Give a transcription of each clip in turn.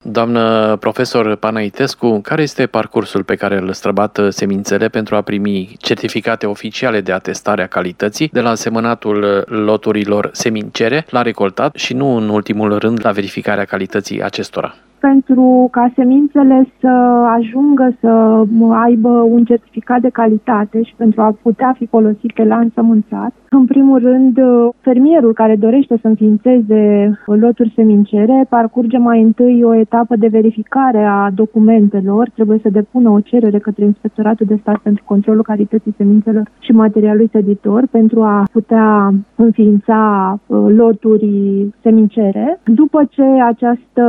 Doamnă profesor Panaitescu, care este parcursul pe care îl străbată semințele pentru a primi certificate oficiale de atestare a calității de la semănatul loturilor semincere la recoltat și nu în ultimul rând la verificarea calității acestora? Pentru ca semințele să ajungă să aibă un certificat de calitate și pentru a putea fi folosite la însămânțat, în primul rând, fermierul care dorește să înființeze loturi semincere parcurge mai întâi o etapă de verificare a documentelor, trebuie să depună o cerere către Inspectoratul de Stat pentru Controlul Calității Semințelor și Materialului Săditor pentru a putea înființa loturi semincere. După ce această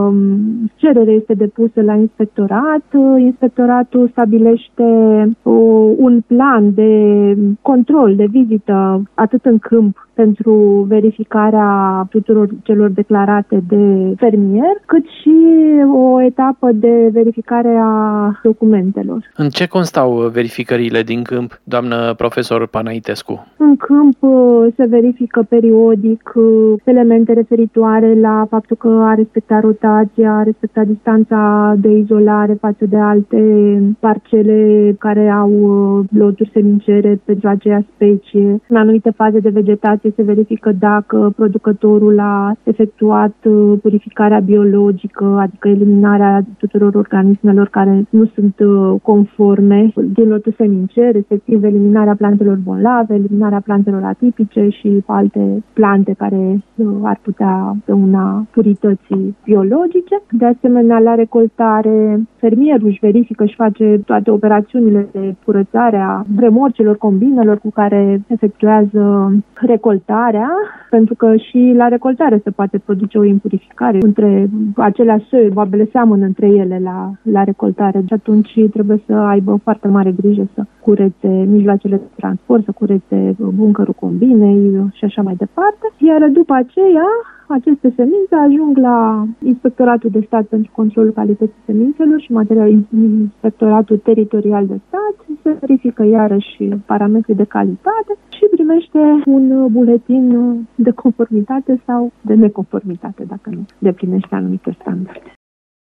cerere este depusă la inspectorat, inspectoratul stabilește un plan de control, de vizită, atât în câmp pentru verificarea tuturor celor declarate de fermier, cât și o etapă de verificare a documentelor. În ce constau verificările din câmp, doamnă profesor Panaitescu? În câmp se verifică periodic elemente referitoare la faptul că a respectat rotația, a respectat distanța de izolare față de alte parcele care au loturi semincere pentru aceeași specie. În anumite faze de vegetație se verifică dacă producătorul a efectuat purificarea biologică, adică eliminarea tuturor organismelor care nu sunt conforme din lotul semincere, respectiv eliminarea plantelor bolnave, eliminarea plantelor atipice și alte plante care ar putea dăuna purității biologice. De asemenea, la recoltare, fermierul își verifică și face toate operațiunile de curățare a remorcelor, combinelor cu care efectuează recoltarea, pentru că și la recoltare se poate produce o impurificare între acelea soi, boabele seamănă între ele la recoltare și atunci trebuie să aibă foarte mare grijă să curețe mijloacele de transport, să curețe buncărul combinei și așa mai departe. Iar după aceea, aceste semințe ajung la Inspectoratul de Stat pentru Controlul Calității Semințelor și Inspectoratul Teritorial de Stat, se verifică iarăși parametrii de calitate și primește un buletin de conformitate sau de neconformitate, dacă nu deplinește anumite standarde.